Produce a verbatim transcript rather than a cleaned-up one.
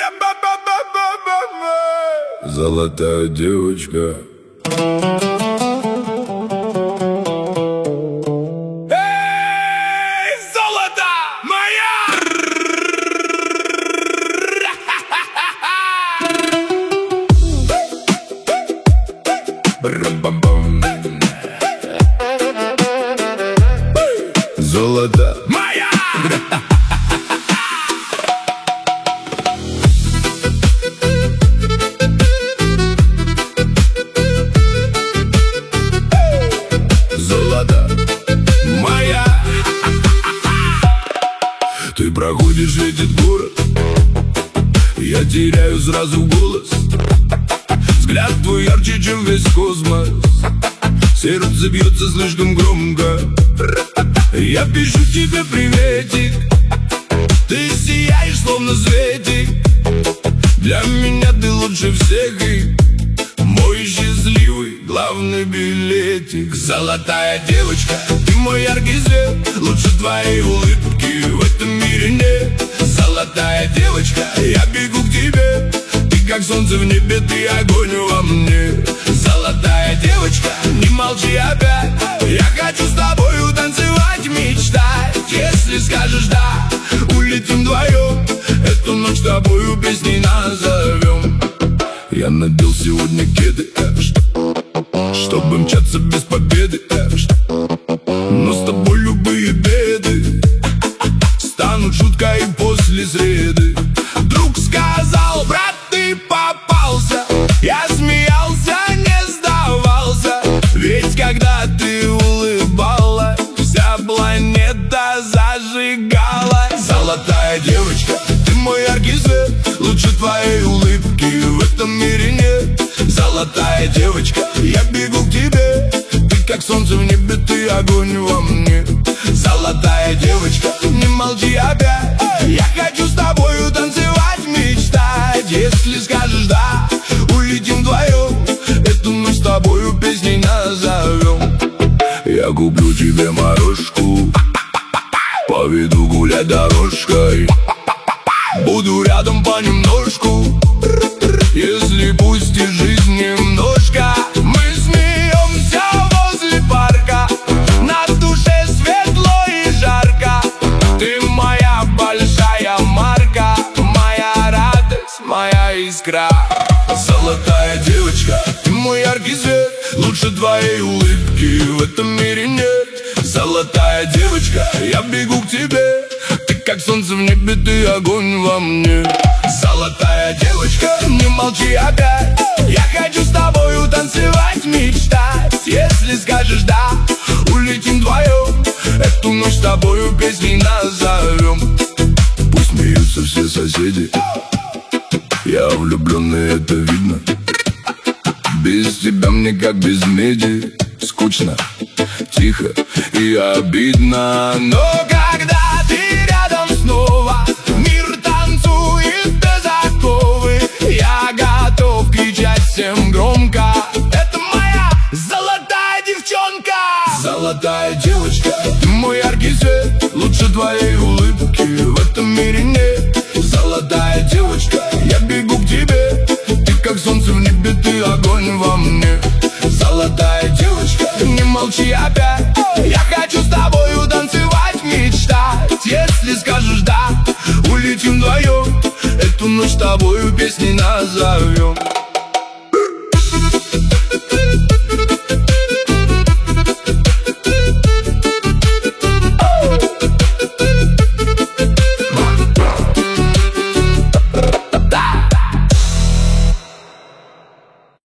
Золотая девочка. Эй, золото моя! Бра-бам-бам. Золото Моя! Золото моя. Ты проходишь этот город, я теряю сразу голос. Взгляд твой ярче, чем весь космос. Сердце бьется слишком громко. Я пишу тебе приветик. Ты сияешь, словно светик. Для меня ты лучше всех и мой счастливый главный билетик. Золотая девочка, ты мой яркий свет. Лучше твоей улыбки в этом мире нет. Золотая девочка, я бегу к тебе. Ты как солнце в небе, ты огонь во мне. Золотая девочка, не молчи опять. Я хочу с тобою танцевать, мечтать. Если скажешь да, улетим вдвоем. Эту ночь с тобою песней назовем. Я надел сегодня кеды, чтобы мчаться без победы. Но с тобой любые беды станут шуткой после среды. Друг сказал: брат, ты попался. Я смеялся, не сдавался. Ведь когда ты улыбалась, вся планета зажигалась. Золотая девочка, ты мой яркий свет. Лучше твоей улыбки в этом мире нет. Золотая девочка, я бегу к тебе. Ты как солнце в небе, ты огонь во мне. Золотая девочка, не молчи опять. Я хочу с тобою танцевать, мечтать. Если скажешь да, улетим вдвоем. Эту ночь с тобою песней назовем. Я куплю тебе морожку, поведу гулять дорожкой. Буду рядом понемножку. Если пустишь жизнь немножко, мы смеемся возле парка. На душе светло и жарко. Ты моя большая марка, моя радость, моя искра. Золотая девочка, ты мой яркий свет. Лучше твоей улыбки в этом мире нет. Золотая девочка, я бегу к тебе. Ты как солнце в небе, ты огонь во мне. Золотая девочка, не молчи опять. Я хочу с тобою танцевать, мечтать. Если скажешь да, улетим вдвоем. Эту ночь с тобою песней назовем. Пусть смеются все соседи, я влюбленный, это видно. Без тебя мне как без меди. Скучно, тихо и обидно. Но когда ты рядом снова, мир танцует без оковы. Я готов кричать всем громко: это моя золотая девчонка. Золотая девочка, ты мой яркий свет. Лучше твоей улыбки в этом мире нет. Золотая девочка, я бегу к тебе. Ты как солнце в небе, ты огонь во мне. Золотая девочка, не молчи опять. Я хочу с тобою танцевать, мечтать. Если скажешь да, улетим вдвоем. Эту ночь с тобою песней назовем.